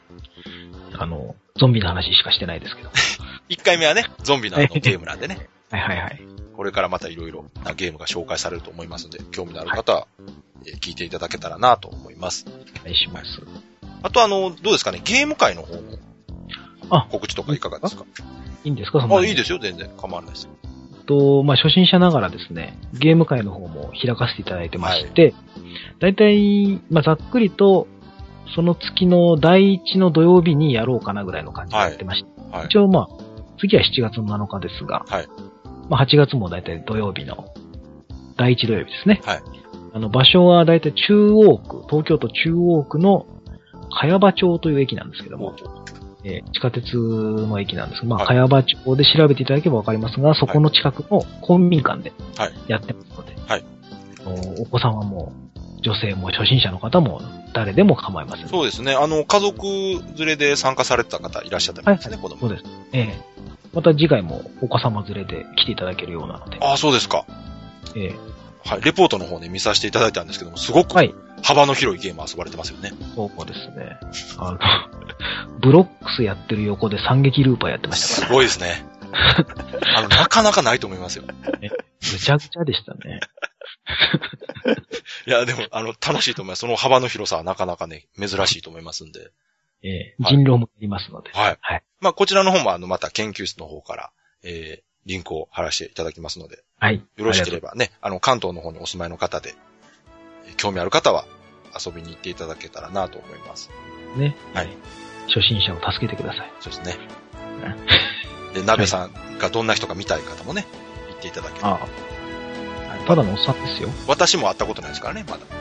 ゾンビの話しかしてないですけど。 1回目はね、ゾンビのゲームなんでね。 はい。 これからまたいろいろなゲームが紹介されると思いますので、興味のある方は、聞いていただけたらなと思います。 お願いします。 あとどうですかね、ゲーム界の方の告知とかいかがですか？ いいんですか？ いいですよ、全然構わないです。 初心者ながらですね、ゲーム界の方も開かせていただいてまして、だいたい、ざっくりと、その月の第1の土曜日にやろうかなぐらいの感じでやってました。一応次は7月の7日ですが、8月もだいたい土曜日の第1土曜日ですね。場所はだいたい東京都中央区の茅場町という駅なんですけども、地下鉄の駅なんですが、茅場町で調べていただければわかりますが、そこの近くの公民館でやってますので、お子様も女性も初心者の方も誰でも構いません。 そうですね。家族連れで参加されてた方いらっしゃったんですね、子供。 そうです。また次回もお子様連れで来ていただけるようなので。 ああ、そうですか。はい。レポートの方ね、見させていただいたんですけども、すごく幅の広いゲーム遊ばれてますよね。 そうですね。ブロックスやってる横で惨劇ルーパーやってましたから。 すごいですね。なかなかないと思いますよ。 むちゃくちゃでしたね。 いや、でも、楽しいと思います。その幅の広さはなかなかね、珍しいと思いますんで。 人狼もありますので。 はい。こちらの方もまた研究室の方から、リンクを貼らせていただきますので。 はい。 よろしければね、関東の方にお住まいの方で、興味ある方は遊びに行っていただけたらなと思います。 ね。 はい。 初心者を助けてください。 そうですね。で、鍋さんがどんな人か見たい方もね、言っていただければ。 ただのおっさんですよ。 私も会ったことないですからね、まだ。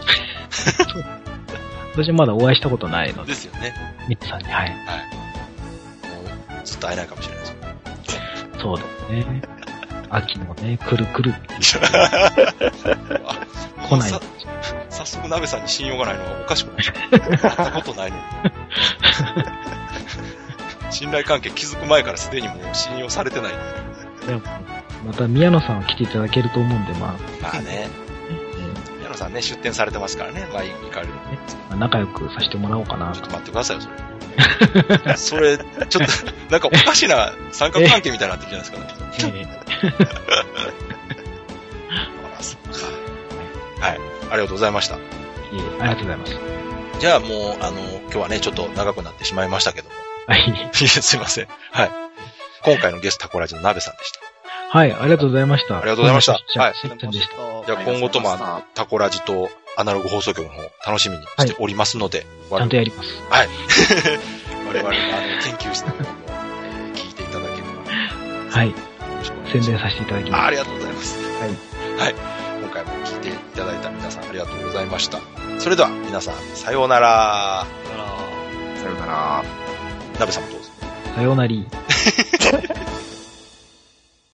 私まだお会いしたことないので。 ですよね。 皆さんに、はい。 もう、ずっと会えないかもしれないですよ。 そうですね。秋もね、来るって来ない。 早速鍋さんに信用がないのはおかしくない会ったことないのに。信頼関係築く前からすでにもう信用されてないのに。 また宮野さんは来ていただけると思うんで、 まあね。宮野さんね、出店されてますからね、行かれる。 仲良くさせてもらおうかな。 ちょっと待ってくださいよ、それ。それ、ちょっと、なんかおかしな三角関係みたいになってきてないですかね。そっか。はい。ありがとうございました。 ありがとうございます。 じゃあもう、今日はね、ちょっと長くなってしまいましたけども。 はい。 すいません。はい。今回のゲストタコラジの鍋さんでした。 はい、ありがとうございました。 ありがとうございました。 はい。でした。 じゃあ今後ともタコラジとアナログ放送局の方楽しみにしておりますので。 ちゃんとやります。 はい。我々の研究室の方も聞いていただければ。 はい。宣伝させていただきます。 ありがとうございます。 はい。 はい。今回も聞いていただいた皆さんありがとうございました。それでは皆さん、さようなら。 さようなら。 鍋さんもどうぞ。 さようなり。